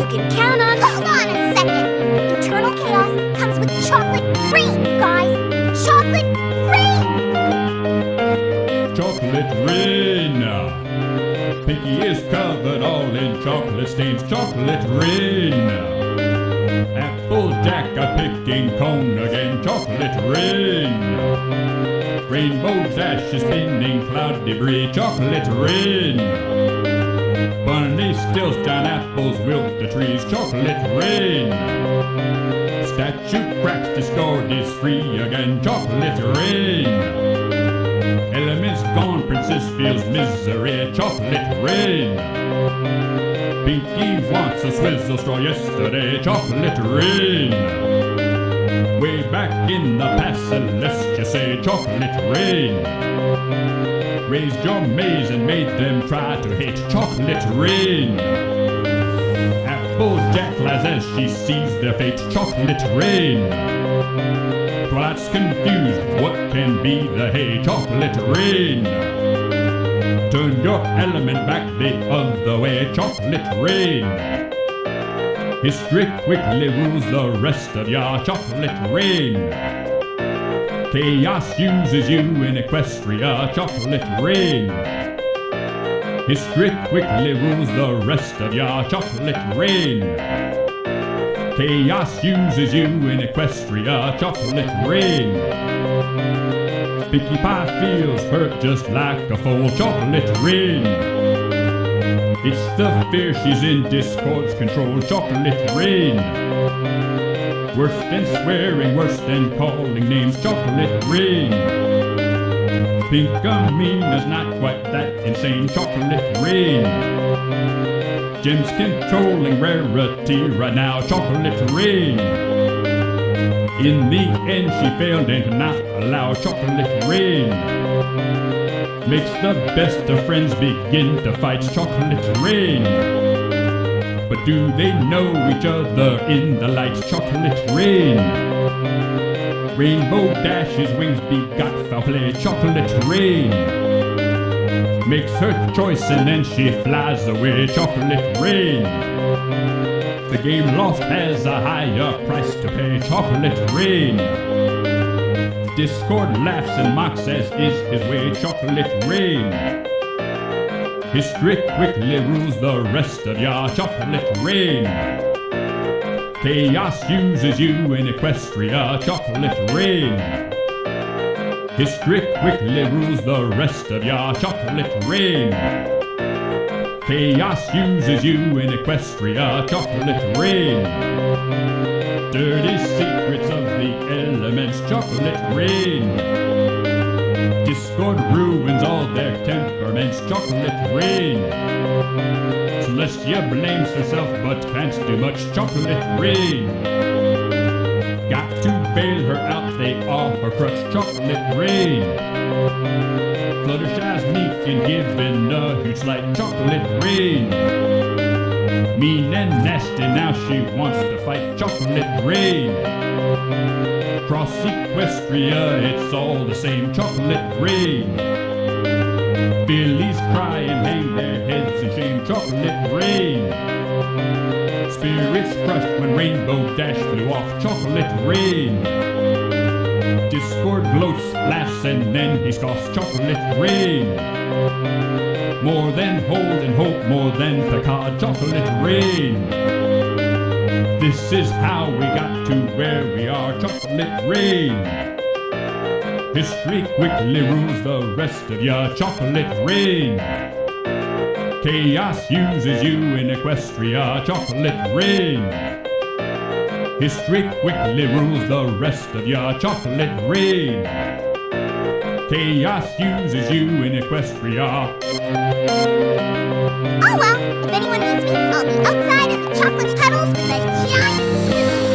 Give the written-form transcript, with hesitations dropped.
can count on... Hold on a second. Eternal Chaos comes with chocolate rain, you guys. Chocolate rain! Chocolate rain. Pinky is covered all in chocolate stains. Chocolate rain. Applejack a picking cone again. Chocolate rain. Rainbow Dash is spinning cloud debris. Chocolate rain. Bunny steals giant apples, wilt the trees. Chocolate rain. Statue cracks, Discord is free again. Chocolate rain. Elements gone, Princess feels misery. Chocolate rain. Pinky wants a swizzle straw yesterday. Chocolate rain. Way back in the past, Celestia say chocolate rain. Raised your maze and made them try to hate. Chocolate rain. Applejack lies as she sees their fate. Chocolate rain. Twilight's confused, what can be the hay? Chocolate rain. Turn your element back the other way. Chocolate rain. History quickly rules the rest of ya. Chocolate rain. Chaos uses you in Equestria. Chocolate rain. History quickly rules the rest of ya. Chocolate rain. Chaos uses you in Equestria. Chocolate rain. Pinkie Pie feels hurt just like a foal. Chocolate rain. It's the fear she's in Discord's control. Chocolate rain. Worse than swearing, worse than calling names. Chocolate rain. Pinkamina's not quite that insane. Chocolate rain. Jim's controlling rarity right now. Chocolate rain. In the end she failed and could not allow. Chocolate rain. Makes the best of friends begin to fight. Chocolate rain. But do they know each other in the light? Chocolate rain. Rainbow Dash's wings begot foul play. Chocolate rain. Makes her choice and then she flies away. Chocolate rain. The game lost has a higher price to pay. Chocolate rain. Discord laughs and mocks as is his way. Chocolate rain. History quickly rules the rest of ya. Chocolate rain. Chaos uses you in Equestria. Chocolate rain. History quickly rules the rest of ya. Chocolate rain. Chaos uses you in Equestria. Chocolate rain. Dirty secrets of the elements. Chocolate rain. Discord ruins all their temperaments. Chocolate rain. Celestia blames herself but can't do much. Chocolate rain. Got to bail her out, they are her crutch. Chocolate rain. Fluttershy's meek and given a huge slight. Chocolate rain. Mean and nasty, now she wants to fight. Chocolate rain. Cross Equestria, it's all the same. Chocolate rain. Billies cry and hang their heads in shame. Chocolate rain. Spirits crushed when Rainbow Dash flew off. Chocolate rain. Discord gloats, laughs, and then he scoffs. Chocolate rain. More than hold and hope, more than Picard. Chocolate rain. This is how we got to where we are. Chocolate rain. History quickly rules the rest of ya. Chocolate rain. Chaos uses you in Equestria. Chocolate rain. History quickly rules the rest of ya. Chocolate rain. Chaos uses you in Equestria. Oh well, if anyone needs me, I'll be outside in the chocolate puddles with a giant swizzle